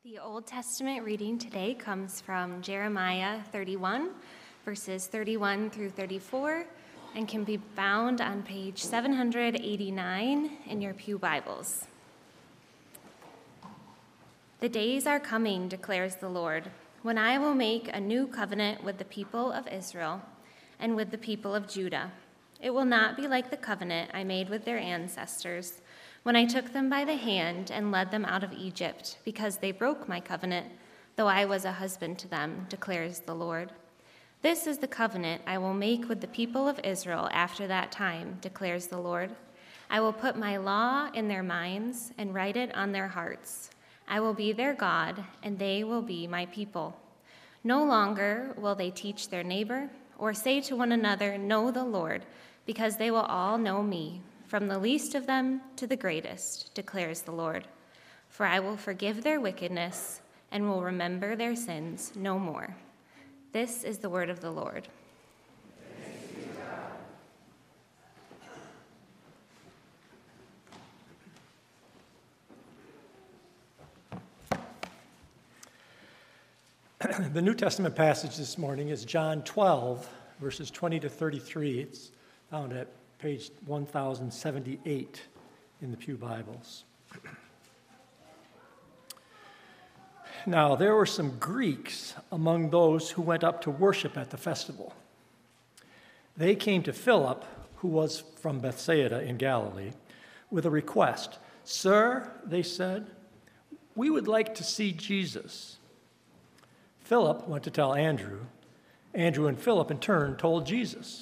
The Old Testament reading today comes from Jeremiah 31, verses 31 through 34, and can be found on page 789 in your pew Bibles. The days are coming, declares the Lord, when I will make a new covenant with the people of Israel and with the people of Judah. It will not be like the covenant I made with their ancestors when I took them by the hand and led them out of Egypt, because they broke my covenant, though I was a husband to them, declares the Lord. This is the covenant I will make with the people of Israel after that time, declares the Lord. I will put my law in their minds and write it on their hearts. I will be their God, and they will be my people. No longer will they teach their neighbor or say to one another, "Know the Lord," because they will all know me, from the least of them to the greatest, declares the Lord. For I will forgive their wickedness and will remember their sins no more. This is the word of the Lord. The New Testament passage this morning is John 12, verses 20 to 33. It's found at page 1078 in the pew Bibles. Now, there were some Greeks among those who went up to worship at the festival. They came to Philip, who was from Bethsaida in Galilee, with a request. "Sir," they said, "we would like to see Jesus." Philip went to tell Andrew. Andrew and Philip, in turn, told Jesus.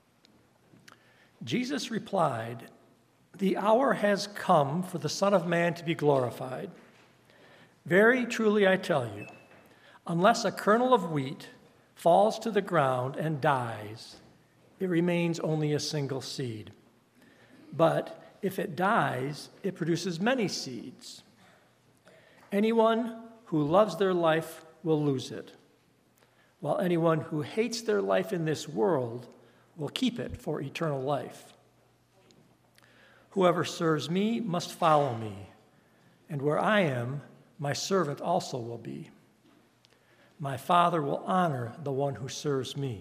Jesus replied, "The hour has come for the Son of Man to be glorified. Very truly I tell you, unless a kernel of wheat falls to the ground and dies, it remains only a single seed. But if it dies, it produces many seeds. Anyone who loves their life will lose it, while anyone who hates their life in this world will keep it for eternal life. Whoever serves me must follow me, and where I am, my servant also will be. My Father will honor the one who serves me.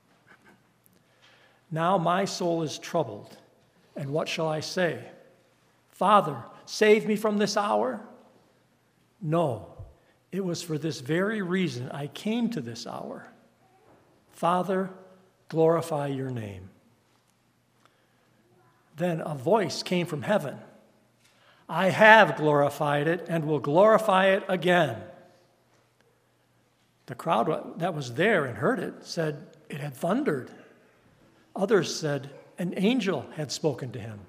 Now my soul is troubled, and what shall I say? Father, save me from this hour? No, it was for this very reason I came to this hour. Father, glorify your name." Then a voice came from heaven. "I have glorified it and will glorify it again." The crowd that was there and heard it said it had thundered. Others said an angel had spoken to him.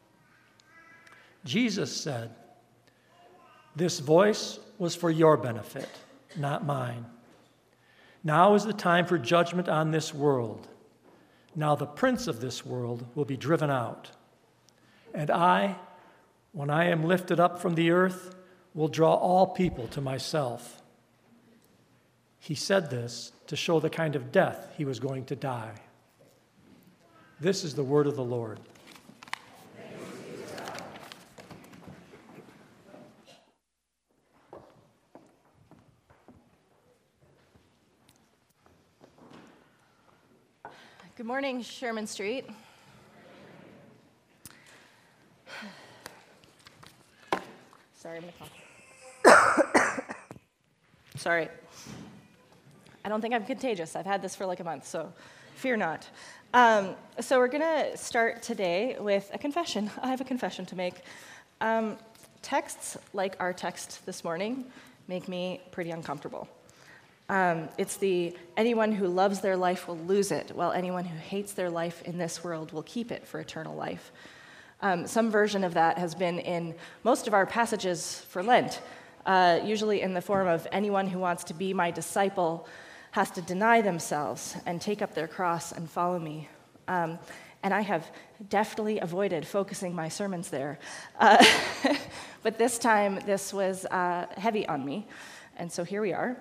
Jesus said, "This voice was for your benefit, not mine. Now is the time for judgment on this world. Now the prince of this world will be driven out. And I, when I am lifted up from the earth, will draw all people to myself." He said this to show the kind of death he was going to die. This is the word of the Lord. Good morning, Sherman Street. Sorry, I'm going to cough. Sorry. I don't think I'm contagious. I've had this for like a month, so fear not. So we're going to start today with a confession. I have a confession to make. Texts like our text this morning make me pretty uncomfortable. It's the anyone who loves their life will lose it, while anyone who hates their life in this world will keep it for eternal life. Some version of that has been in most of our passages for Lent, usually in the form of anyone who wants to be my disciple has to deny themselves and take up their cross and follow me. And I have deftly avoided focusing my sermons there. But this time, this was heavy on me, and so here we are.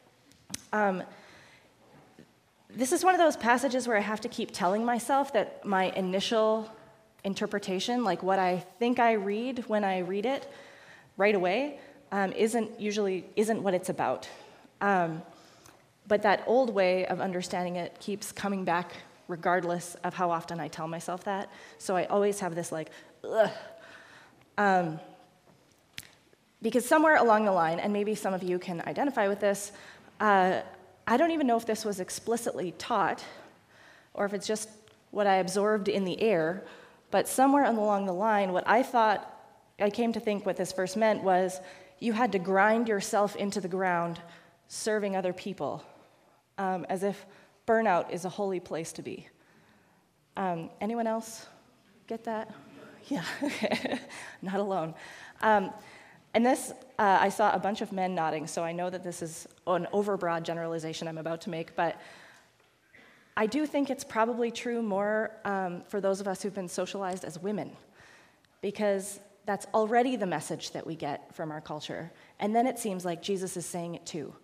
This is one of those passages where I have to keep telling myself that my initial interpretation, like what I think I read when I read it right away, isn't what it's about. But that old way of understanding it keeps coming back regardless of how often I tell myself that. So I always have this like, ugh. Because somewhere along the line, and maybe some of you can identify with this, I don't even know if this was explicitly taught or if it's just what I absorbed in the air, but somewhere along the line, what I came to think what this verse meant was you had to grind yourself into the ground serving other people, as if burnout is a holy place to be. Anyone else get that? Yeah, okay. Not alone. And this, I saw a bunch of men nodding, so I know that this is an overbroad generalization I'm about to make, but I do think it's probably true more for those of us who've been socialized as women, because that's already the message that we get from our culture. And then it seems like Jesus is saying it too.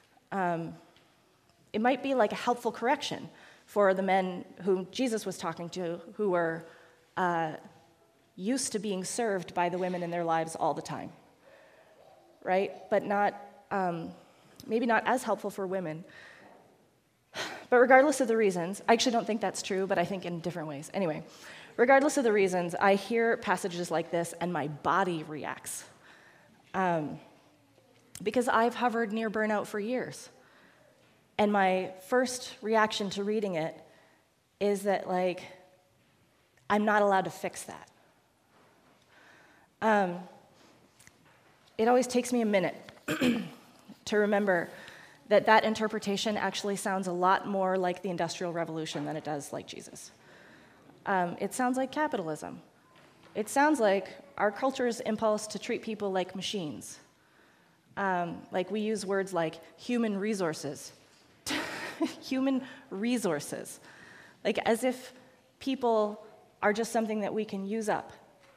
It might be like a helpful correction for the men whom Jesus was talking to who were used to being served by the women in their lives all the time, right? But maybe not as helpful for women. But regardless of the reasons, I actually don't think that's true, but I think in different ways. Anyway, regardless of the reasons, I hear passages like this and my body reacts. Because I've hovered near burnout for years. And my first reaction to reading it is that, like, I'm not allowed to fix that. It always takes me a minute to remember that interpretation actually sounds a lot more like the Industrial Revolution than it does like Jesus. It sounds like capitalism. It sounds like our culture's impulse to treat people like machines. Like we use words like human resources. Human resources. Like as if people are just something that we can use up.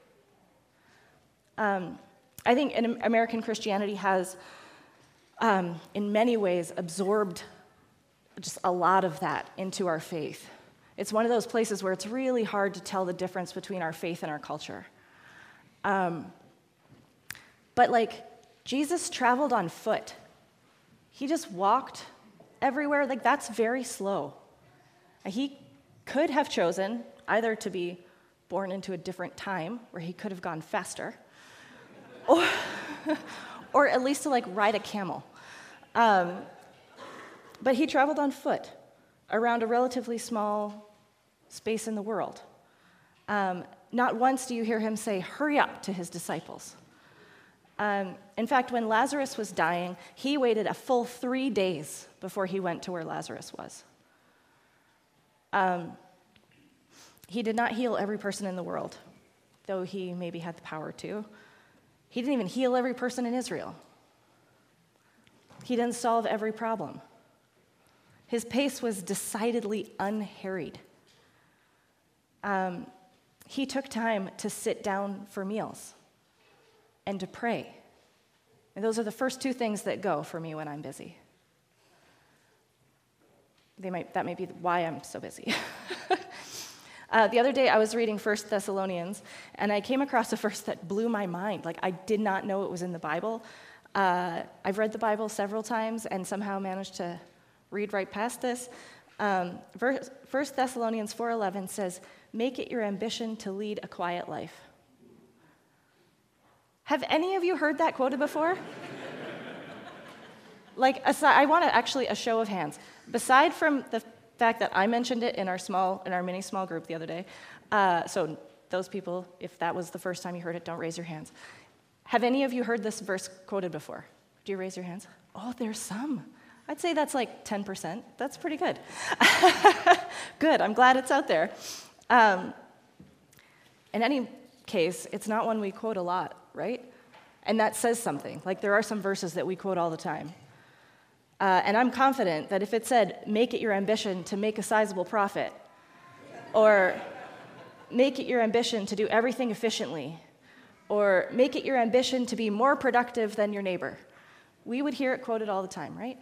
I think American Christianity has, in many ways, absorbed just a lot of that into our faith. It's one of those places where it's really hard to tell the difference between our faith and our culture. But like, Jesus traveled on foot. He just walked everywhere. Like, that's very slow. He could have chosen either to be born into a different time where he could have gone faster, or at least to like ride a camel. But he traveled on foot around a relatively small space in the world. Not once do you hear him say, "Hurry up," to his disciples. In fact, when Lazarus was dying, he waited a full 3 days before he went to where Lazarus was. He did not heal every person in the world, though he maybe had the power to. He didn't even heal every person in Israel. He didn't solve every problem. His pace was decidedly unharried. He took time to sit down for meals and to pray. And those are the first two things that go for me when I'm busy. That may be why I'm so busy. The other day I was reading 1 Thessalonians, and I came across a verse that blew my mind. Like, I did not know it was in the Bible. I've read the Bible several times and somehow managed to read right past this. 1 Thessalonians 4:11 says, "Make it your ambition to lead a quiet life." Have any of you heard that quoted before? Like, I want actually a show of hands. Beside from the fact that I mentioned it in our mini small group the other day, so those people, if that was the first time you heard it, don't raise your hands. Have any of you heard this verse quoted before? Do you raise your hands? Oh, there's some. I'd say that's like 10%. That's pretty good. Good, I'm glad it's out there. In any case, it's not one we quote a lot, right? And that says something. Like, there are some verses that we quote all the time. And I'm confident that if it said, "Make it your ambition to make a sizable profit," or "Make it your ambition to do everything efficiently," or "Make it your ambition to be more productive than your neighbor," we would hear it quoted all the time, right?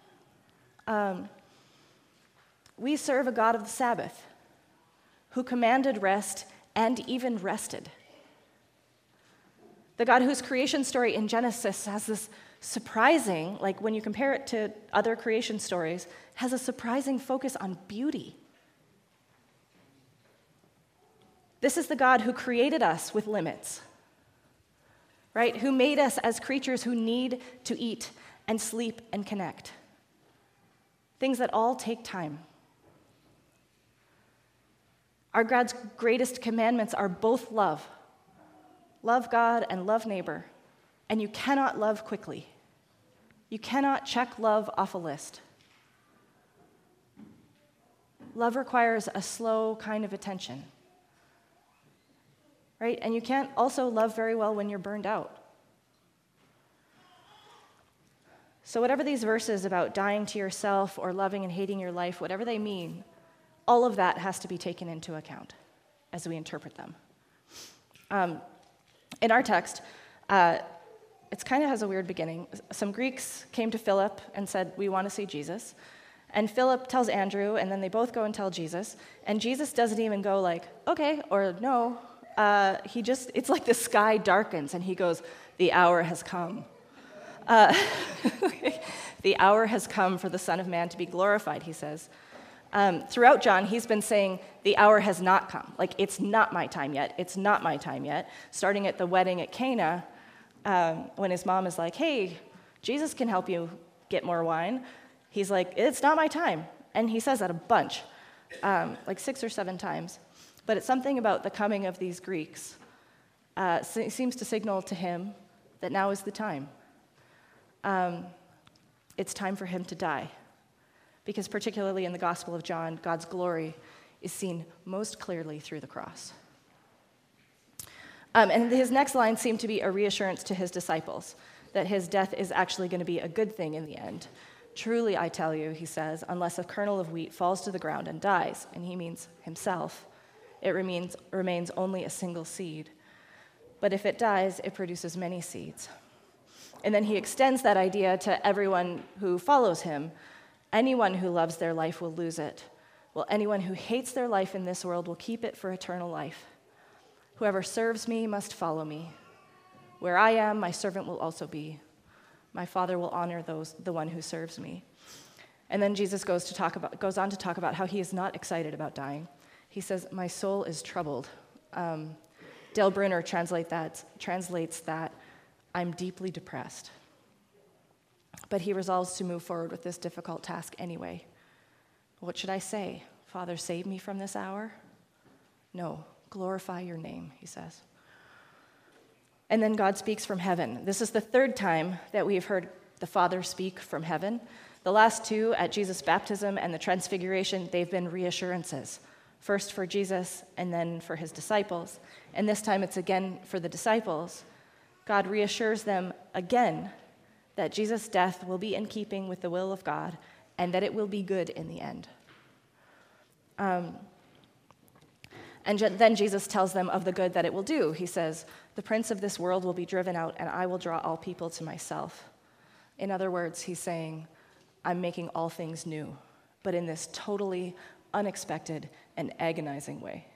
We serve a God of the Sabbath who commanded rest and even rested. The God whose creation story in Genesis has this surprising, like when you compare it to other creation stories, has a surprising focus on beauty. This is the God who created us with limits, right? Who made us as creatures who need to eat and sleep and connect. Things that all take time. Our God's greatest commandments are both love. Love God and love neighbor. And you cannot love quickly. You cannot check love off a list. Love requires a slow kind of attention. Right? And you can't also love very well when you're burned out. So whatever these verses about dying to yourself or loving and hating your life, whatever they mean, all of that has to be taken into account as we interpret them. In our text, it kind of has a weird beginning. Some Greeks came to Philip and said, "We want to see Jesus." And Philip tells Andrew, and then they both go and tell Jesus. And Jesus doesn't even go like, "Okay," or "No." It's like the sky darkens, and he goes, "The hour has come." The hour has come for the Son of Man to be glorified, he says. Throughout John, he's been saying, the hour has not come. Like, it's not my time yet. It's not my time yet. Starting at the wedding at Cana, when his mom is like, "Hey, Jesus can help you get more wine." He's like, "It's not my time." And he says that a bunch, like 6 or 7 times. But it's something about the coming of these Greeks. Seems to signal to him that now is the time. It's time for him to die. Because particularly in the Gospel of John, God's glory is seen most clearly through the cross. And his next line seemed to be a reassurance to his disciples, that his death is actually going to be a good thing in the end. "Truly, I tell you," he says, "unless a kernel of wheat falls to the ground and dies," and he means himself, "it remains only a single seed. But if it dies, it produces many seeds." And then he extends that idea to everyone who follows him. "Anyone who loves their life will lose it, while anyone who hates their life in this world will keep it for eternal life. Whoever serves me must follow me. Where I am, my servant will also be. My Father will honor the one who serves me." And then Jesus goes on to talk about how he is not excited about dying. He says, "My soul is troubled." Dale Bruner translates that, "I'm deeply depressed." But he resolves to move forward with this difficult task anyway. "What should I say? Father, save me from this hour?" "No, glorify your name," he says. And then God speaks from heaven. This is the 3rd time that we have heard the Father speak from heaven. The last 2, at Jesus' baptism and the transfiguration, they've been reassurances. First for Jesus and then for his disciples. And this time it's again for the disciples. God reassures them again that Jesus' death will be in keeping with the will of God and that it will be good in the end. Then Jesus tells them of the good that it will do. He says, "The prince of this world will be driven out, and I will draw all people to myself." In other words, he's saying, I'm making all things new, but in this totally unexpected and agonizing way.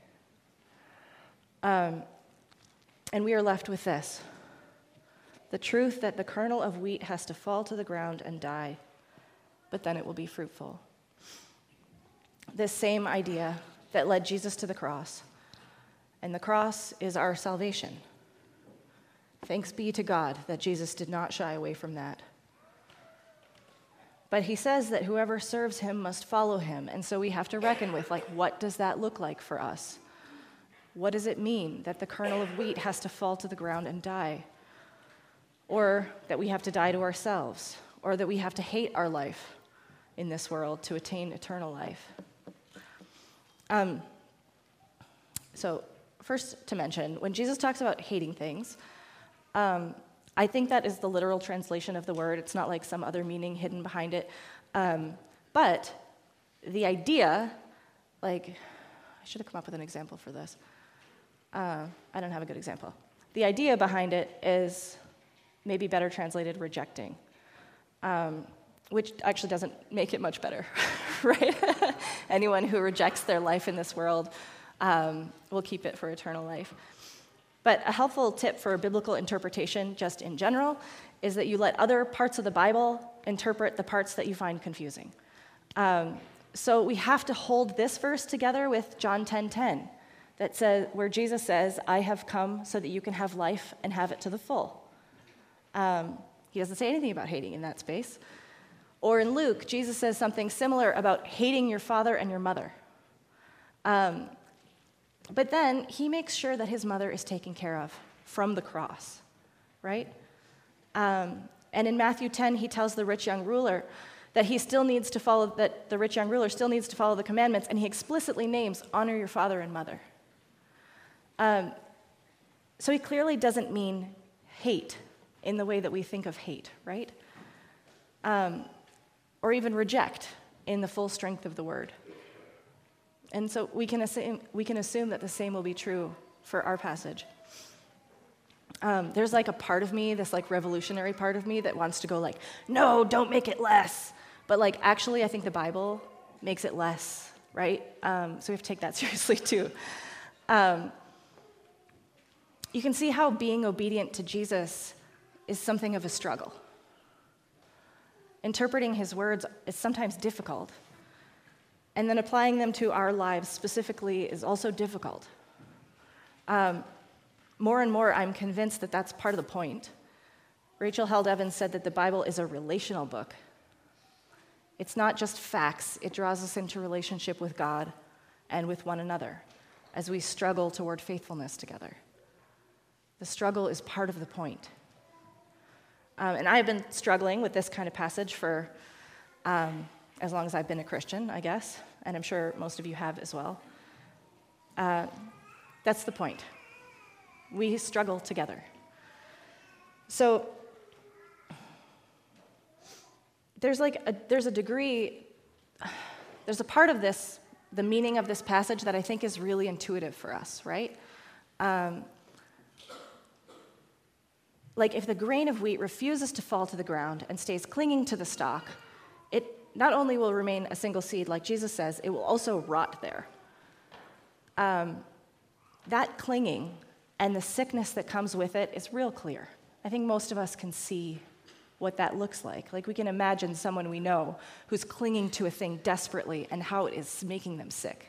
And we are left with this: the truth that the kernel of wheat has to fall to the ground and die, but then it will be fruitful. This same idea that led Jesus to the cross, and the cross is our salvation. Thanks be to God that Jesus did not shy away from that. But he says that whoever serves him must follow him, and so we have to reckon with, what does that look like for us? What does it mean that the kernel of wheat has to fall to the ground and die? Or that we have to die to ourselves? Or that we have to hate our life in this world to attain eternal life? So first to mention, when Jesus talks about hating things, I think that is the literal translation of the word. It's not like some other meaning hidden behind it. But the idea, I should have come up with an example for this. I don't have a good example. The idea behind it is maybe better translated rejecting, which actually doesn't make it much better, right? Anyone who rejects their life in this world will keep it for eternal life. But a helpful tip for biblical interpretation, just in general, is that you let other parts of the Bible interpret the parts that you find confusing. So we have to hold this verse together with John 10:10, that says, where Jesus says, "I have come so that you can have life and have it to the full." He doesn't say anything about hating in that space. Or in Luke, Jesus says something similar about hating your father and your mother. But then he makes sure that his mother is taken care of from the cross, right? And in Matthew 10, he tells the rich young ruler that the rich young ruler still needs to follow the commandments, and he explicitly names, "Honor your father and mother." So he clearly doesn't mean hate in the way that we think of hate, right? Or even reject in the full strength of the word. And so we can assume that the same will be true for our passage. There's like a part of me, this like revolutionary part of me that wants to go like, no, don't make it less. But like actually I think the Bible makes it less, right? So we have to take that seriously too. You can see how being obedient to Jesus is something of a struggle. Interpreting his words is sometimes difficult. And then applying them to our lives specifically is also difficult. More and more, I'm convinced that that's part of the point. Rachel Held Evans said that the Bible is a relational book. It's not just facts. It draws us into relationship with God and with one another as we struggle toward faithfulness together. The struggle is part of the point. And I've been struggling with this kind of passage for as long as I've been a Christian, I guess, and I'm sure most of you have as well. That's the point. We struggle together. So there's a degree, there's a part of this, the meaning of this passage that I think is really intuitive for us, right? Like if the grain of wheat refuses to fall to the ground and stays clinging to the stalk, it not only will remain a single seed, like Jesus says, it will also rot there. That clinging and the sickness that comes with it is real clear. I think most of us can see what that looks like. Like we can imagine someone we know who's clinging to a thing desperately and how it is making them sick.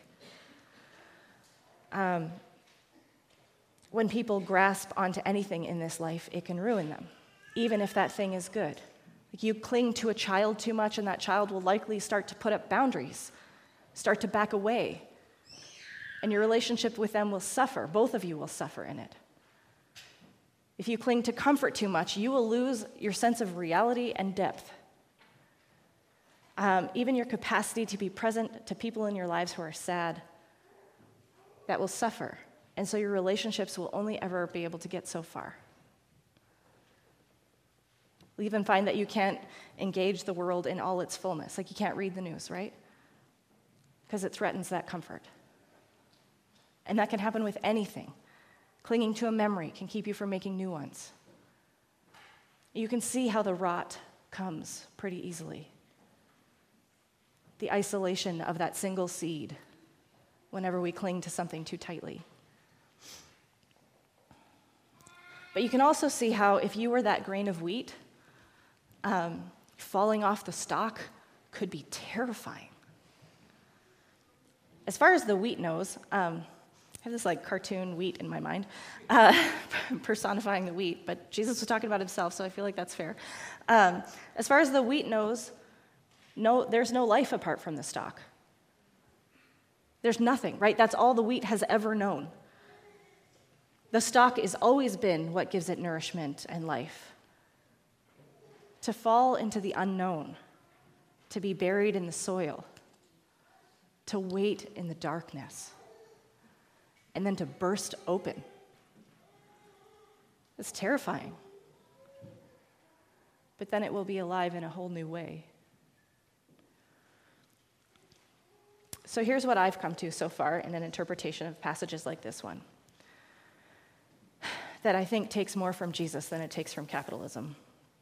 When people grasp onto anything in this life, it can ruin them, even if that thing is good. Like you cling to a child too much, and that child will likely start to put up boundaries, start to back away, and your relationship with them will suffer. Both of you will suffer in it. If you cling to comfort too much, you will lose your sense of reality and depth. Even your capacity to be present to people in your lives who are sad, that will suffer. And so your relationships will only ever be able to get so far. You'll even find that you can't engage the world in all its fullness. Like you can't read the news, right? Because it threatens that comfort. And that can happen with anything. Clinging to a memory can keep you from making new ones. You can see how the rot comes pretty easily. The isolation of that single seed whenever we cling to something too tightly. But you can also see how if you were that grain of wheat, falling off the stalk could be terrifying. As far as the wheat knows, I have this like cartoon wheat in my mind, personifying the wheat, but Jesus was talking about himself, so I feel like that's fair. As far as the wheat knows, there's no life apart from the stalk. There's nothing, right? That's all the wheat has ever known. The stalk has always been what gives it nourishment and life. To fall into the unknown, to be buried in the soil, to wait in the darkness, and then to burst open. It's terrifying. But then it will be alive in a whole new way. So here's what I've come to so far in an interpretation of passages like this one, that I think takes more from Jesus than it takes from capitalism.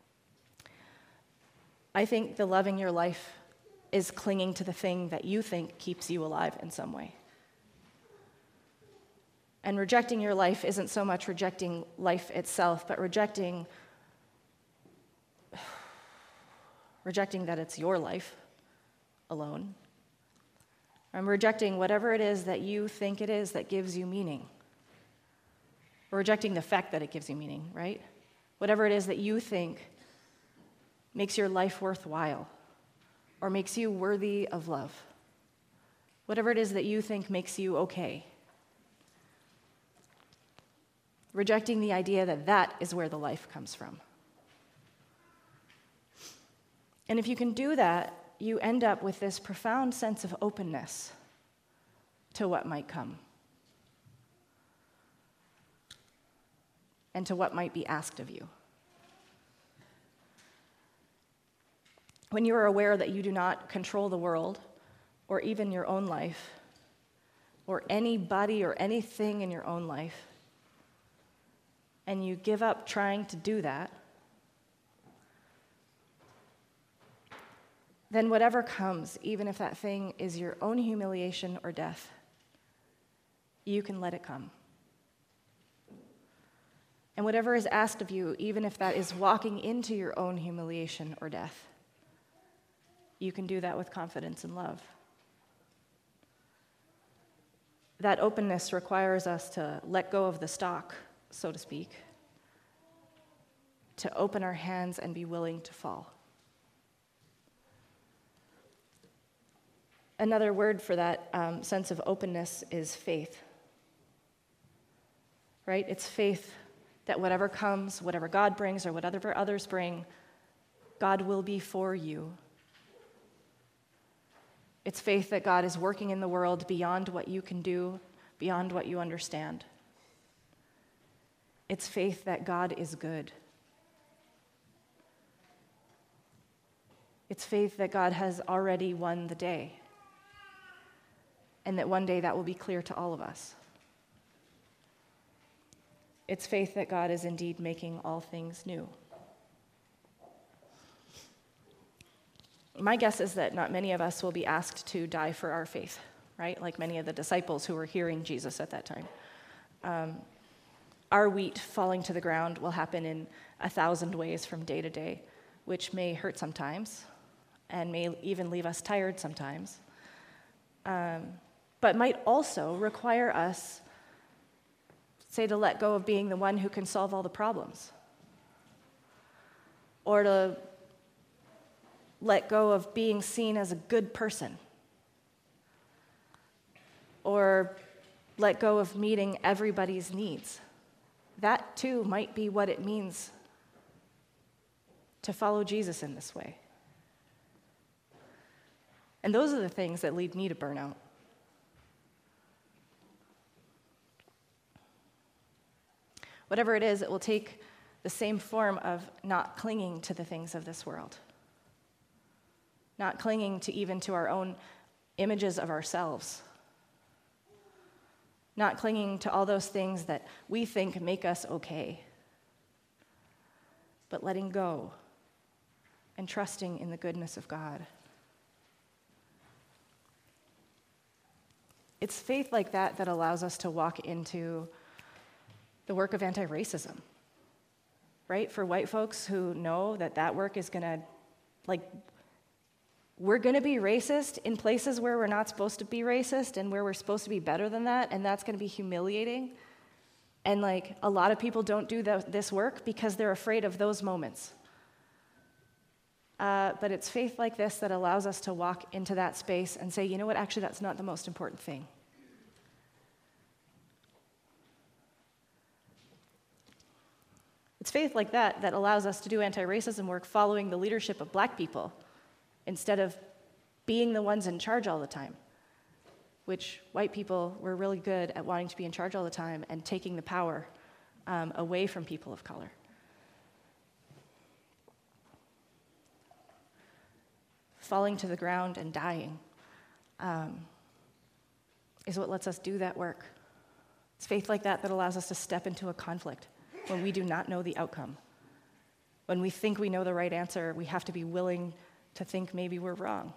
I think the loving your life is clinging to the thing that you think keeps you alive in some way. And rejecting your life isn't so much rejecting life itself, but rejecting that it's your life alone. I'm rejecting whatever it is that you think it is that gives you meaning. We're rejecting the fact that it gives you meaning, right? Whatever it is that you think makes your life worthwhile or makes you worthy of love. Whatever it is that you think makes you okay. Rejecting the idea that that is where the life comes from. And if you can do that, you end up with this profound sense of openness to what might come and to what might be asked of you. When you are aware that you do not control the world or even your own life or anybody or anything in your own life, and you give up trying to do that, then whatever comes, even if that thing is your own humiliation or death, you can let it come. And whatever is asked of you, even if that is walking into your own humiliation or death, you can do that with confidence and love. That openness requires us to let go of the stock, so to speak, to open our hands and be willing to fall. Another word for that sense of openness is faith, right? It's faith that whatever comes, whatever God brings or whatever others bring, God will be for you. It's faith that God is working in the world beyond what you can do, beyond what you understand. It's faith that God is good. It's faith that God has already won the day, and that one day that will be clear to all of us. It's faith that God is indeed making all things new. My guess is that not many of us will be asked to die for our faith, right? Like many of the disciples who were hearing Jesus at that time. Our wheat falling to the ground will happen in 1,000 ways from day to day, which may hurt sometimes and may even leave us tired sometimes, but might also require us, say, to let go of being the one who can solve all the problems, or to let go of being seen as a good person, or let go of meeting everybody's needs. That too might be what it means to follow Jesus in this way. And those are the things that lead me to burnout. Whatever it is, it will take the same form of not clinging to the things of this world, not clinging to even to our own images of ourselves, not clinging to all those things that we think make us okay, but letting go and trusting in the goodness of God. It's faith like that that allows us to walk into the work of anti-racism, right? For white folks who know that that work is gonna, we're gonna be racist in places where we're not supposed to be racist and where we're supposed to be better than that, and that's gonna be humiliating. And a lot of people don't do this work because they're afraid of those moments. But it's faith like this that allows us to walk into that space and say, you know what, actually that's not the most important thing. It's faith like that that allows us to do anti-racism work following the leadership of Black people instead of being the ones in charge all the time, which white people were really good at wanting to be in charge all the time and taking the power away from people of color. Falling to the ground and dying is what lets us do that work. It's faith like that that allows us to step into a conflict when we do not know the outcome. When we think we know the right answer, we have to be willing to think maybe we're wrong.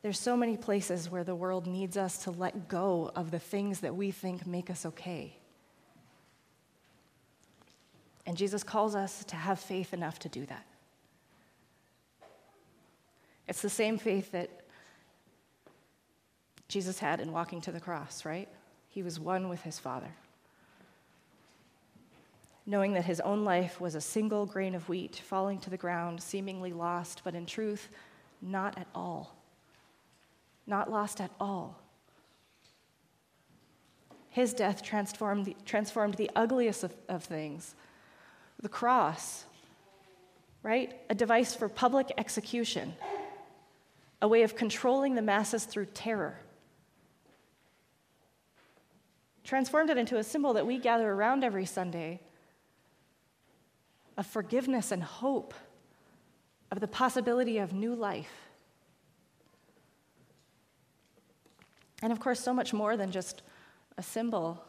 There's so many places where the world needs us to let go of the things that we think make us okay. And Jesus calls us to have faith enough to do that. It's the same faith that Jesus had in walking to the cross, right? He was one with his Father. Knowing that his own life was a single grain of wheat falling to the ground, seemingly lost, but in truth, not at all. Not lost at all. His death transformed the ugliest of things. The cross, right? A device for public execution, a way of controlling the masses through terror. Transformed it into a symbol that we gather around every Sunday of forgiveness and hope, of the possibility of new life. And of course, so much more than just a symbol.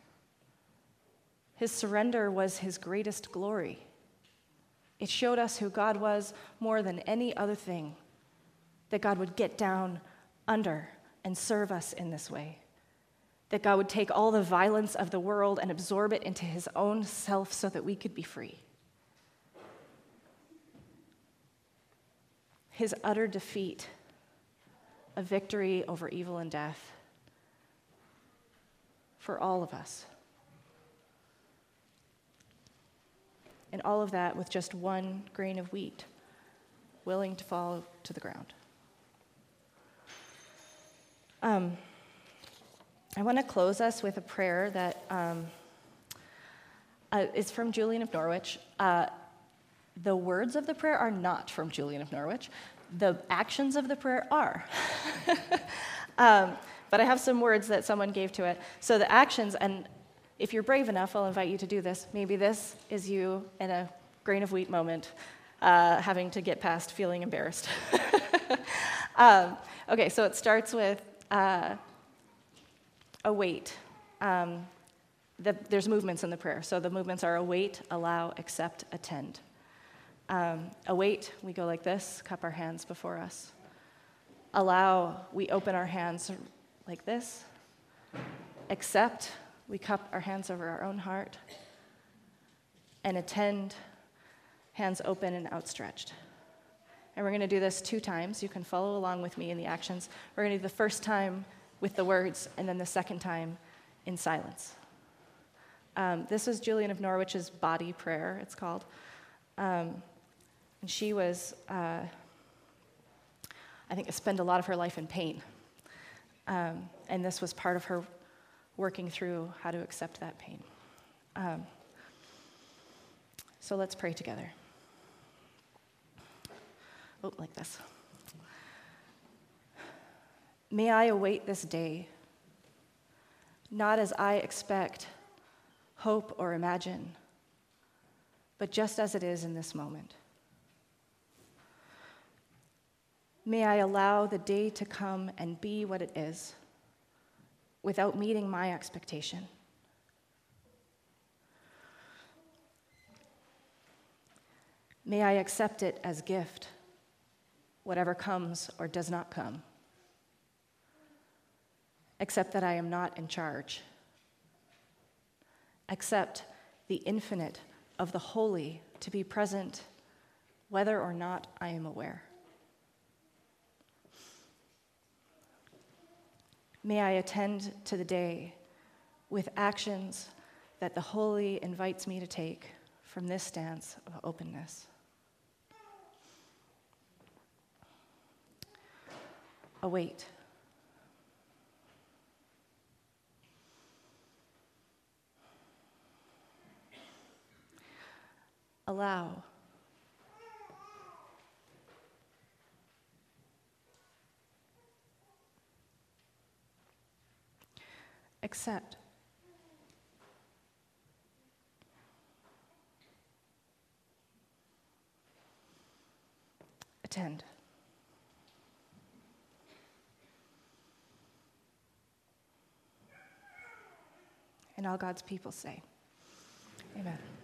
His surrender was his greatest glory. It showed us who God was more than any other thing, that God would get down under and serve us in this way, that God would take all the violence of the world and absorb it into his own self so that we could be free. His utter defeat, a victory over evil and death for all of us. And all of that with just one grain of wheat, willing to fall to the ground. I want to close us with a prayer that is from Julian of Norwich. The words of the prayer are not from Julian of Norwich. The actions of the prayer are. But I have some words that someone gave to it. So the actions, and if you're brave enough, I'll invite you to do this. Maybe this is you in a grain of wheat moment, having to get past feeling embarrassed. Okay, so it starts with await. There's movements in the prayer. So the movements are await, allow, accept, attend. Await, we go like this, cup our hands before us. Allow, we open our hands like this. Accept, we cup our hands over our own heart. And attend, hands open and outstretched. And we're going to do this 2 times. You can follow along with me in the actions. We're going to do the first time with the words, and then the second time in silence. This was Julian of Norwich's body prayer, it's called. And she was, I think, spent a lot of her life in pain. And this was part of her working through how to accept that pain. So let's pray together. Oh, like this. May I await this day, not as I expect, hope, or imagine, but just as it is in this moment. May I allow the day to come and be what it is, without meeting my expectation. May I accept it as gift, whatever comes or does not come. Accept that I am not in charge. Accept the infinite of the holy to be present, whether or not I am aware. May I attend to the day with actions that the holy invites me to take from this stance of openness. Await. Allow. Accept. Attend. And all God's people say, amen.